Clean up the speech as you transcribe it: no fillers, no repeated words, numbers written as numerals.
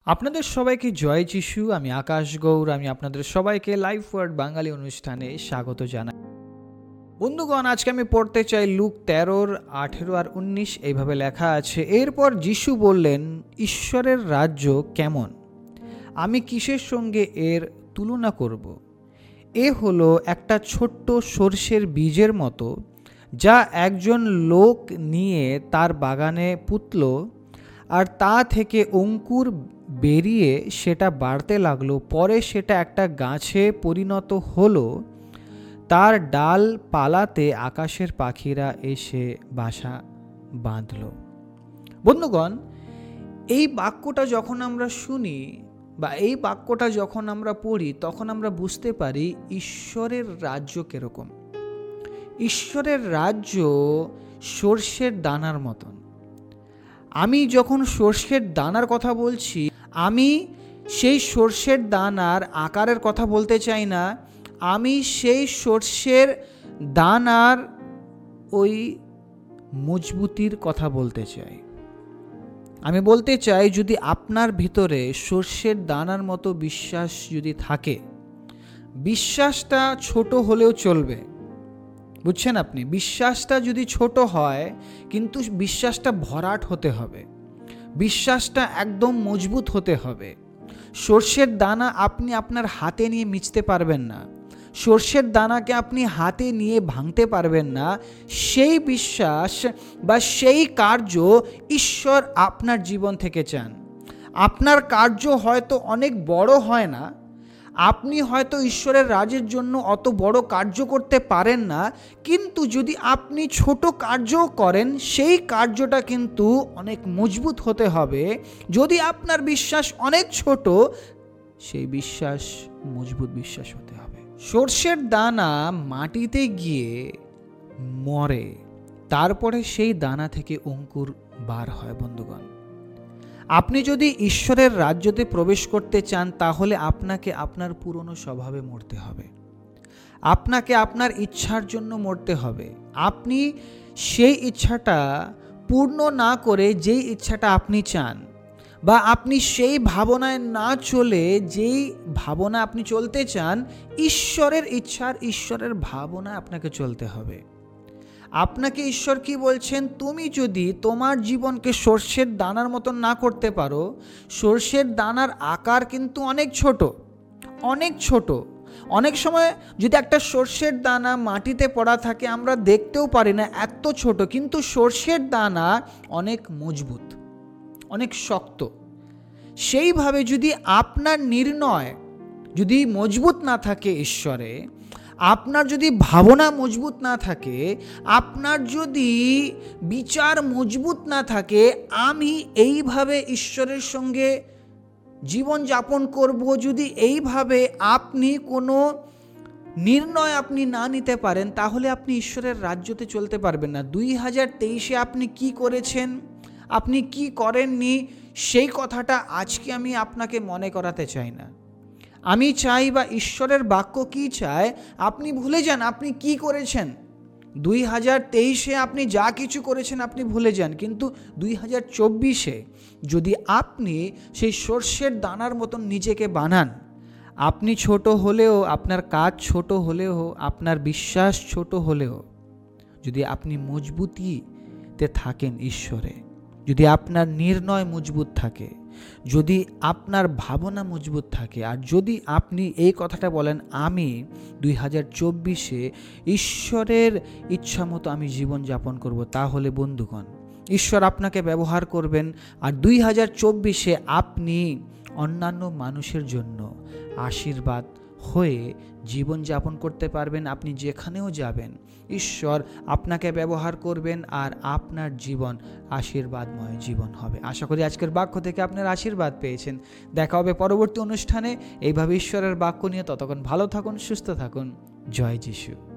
আপনাদের সবাইকে জয় যিশু। আমি আকাশ গৌর। আমি আপনাদের সবাইকে লাইফ ওয়ার্ড বাঙালি অনুষ্ঠানে স্বাগত জানাই। বন্ধুগণ, আজকে আমি পড়তে চাই লুক 13:18 আর 19। এইভাবে লেখা আছে, এরপর যিশু বললেন, ঈশ্বরের রাজ্য কেমন? আমি কিসের সঙ্গে এর তুলনা করব? এ হলো একটা ছোট্ট সর্ষের বীজের মতো, যা একজন লোক নিয়ে তার বাগানে পুঁতল, আর তা থেকে অঙ্কুর বেরিয়ে সেটা বাড়তে লাগলো। পরে সেটা একটা গাছে পরিণত হলো। তার ডাল পালাতে আকাশের পাখিরা এসে বাসা বাঁধল। বন্ধুগণ, এই বাক্যটা যখন আমরা শুনি বা এই বাক্যটা যখন আমরা পড়ি, তখন আমরা বুঝতে পারি ঈশ্বরের রাজ্য কিরকম। ঈশ্বরের রাজ্য সর্ষের দানার মতন। আমি যখন সর্ষের দানার কথা বলছি, আমি সেই সর্ষের দানার আকারের কথা বলতে চাই না। আমি সেই সর্ষের দানার ওই মজবুতির কথা বলতে চাই। আমি বলতে চাই, যদি আপনার ভিতরে সর্ষের দানার মতো বিশ্বাস যদি থাকে, বিশ্বাসটা ছোট হলেও চলবে, বুঝছেন আপনি? বিশ্বাসটা যদি ছোট হয়, কিন্তু বিশ্বাসটা ভরাট হতে হবে, বিশ্বাসটা একদম মজবুত হতে হবে। সর্ষের দানা আপনি আপনার হাতে নিয়ে মিচতে পারবেন না, সর্ষের দানাকে আপনি হাতে নিয়ে ভাঙতে পারবেন না। সেই বিশ্বাস বা সেই কার্য ঈশ্বর আপনার জীবন থেকে চান। আপনার কার্য হয়তো অনেক বড় হয় না, আপনি হয়তো ঈশ্বরের রাজ্যের জন্য অত বড় কার্য করতে পারেন না, কিন্তু যদি আপনি ছোট কার্যও করেন, সেই কার্যটা কিন্তু অনেক মজবুত হতে হবে। যদি আপনার বিশ্বাস অনেক ছোট, সেই বিশ্বাস মজবুত বিশ্বাস হতে হবে। সর্ষের দানা মাটিতে গিয়ে মরে, তারপরে সেই দানা থেকে অঙ্কুর বার হয়। বন্ধুগণ, আপনি যদি ঈশ্বরের রাজ্যতে প্রবেশ করতে চান, তাহলে আপনাকে আপনার পুরনো স্বভাবে মরতে হবে, আপনাকে আপনার ইচ্ছার জন্য মরতে হবে। আপনি সেই ইচ্ছাটা পূর্ণ না করে যেই ইচ্ছাটা আপনি চান, বা আপনি সেই ভাবনায় না চলে যেই ভাবনা আপনি চলতে চান, ঈশ্বরের ইচ্ছার ঈশ্বরের ভাবনায় আপনাকে চলতে হবে। আপনাকে ঈশ্বর কি বলছেন? তুমি যদি তোমার জীবনকে সর্ষের দানার মতন না করতে পারো, সর্ষের দানার আকার কিন্তু অনেক ছোট, অনেক ছোট। অনেক সময় যদি একটা সর্ষের দানা মাটিতে পড়া থাকে, আমরা দেখতেও পারি না, এত ছোট। কিন্তু সর্ষের দানা অনেক মজবুত, অনেক শক্ত। সেইভাবে যদি আপনার নির্ণয় যদি মজবুত না থাকে ঈশ্বরে, আপনার যদি ভাবনা মজবুত না থাকে, আপনার যদি বিচার মজবুত না থাকে, আমি এইভাবে ঈশ্বরের সঙ্গে জীবন যাপন করব, যদি এইভাবে আপনি কোনো নির্ণয় আপনি না নিতে পারেন, তাহলে আপনি ঈশ্বরের রাজ্যতে চলতে পারবেন না। 2023-এ আপনি কি করেছেন, আপনি কি করেননি, সেই কথাটা আজকে আমি আপনাকে মনে করাতে চাই না। আমি চাই, বা ঈশ্বরের বাক্য কি চায়, আপনি ভুলে যান আপনি কি করেছেন। 2023-এ আপনি যা কিছু করেছেন আপনি ভুলে যান, কিন্তু 2024-এ যদি আপনি সেই সর্ষের দানার মতন নিজেকে বানান, আপনি ছোট হলেও, আপনার কাজ ছোট হলেও, আপনার বিশ্বাস ছোট হলেও, যদি আপনি মজবুতিতে থাকেন ঈশ্বরে, যদি আপনার নির্ণয় মজবুত থাকে, যদি আপনার ভাবনা মজবুত থাকে, আর যদি আপনি এই কথাটা বলেন, আমি 2024-এ ঈশ্বরের ইচ্ছা মতো আমি জীবন যাপন করব, তাহলে বন্ধুগণ, ঈশ্বর আপনাকে ব্যবহার করবেন। আর 2024-এ আপনি অন্যান্য মানুষের জন্য আশীর্বাদ হয়ে জীবন যাপন করতে পারবেন। আপনি যেখানেও যাবেন, ঈশ্বর আপনাকে ব্যবহার করবেন, আর আপনার জীবন আশীর্বাদময় জীবন হবে। আশা করি আজকের বাক্য থেকে আপনার আশীর্বাদ পেয়েছেন। দেখা হবে পরবর্তী অনুষ্ঠানে এইভাবে ঈশ্বরের বাক্য নিয়ে। ততক্ষণ ভালো থাকুন, সুস্থ থাকুন। জয় যিশু।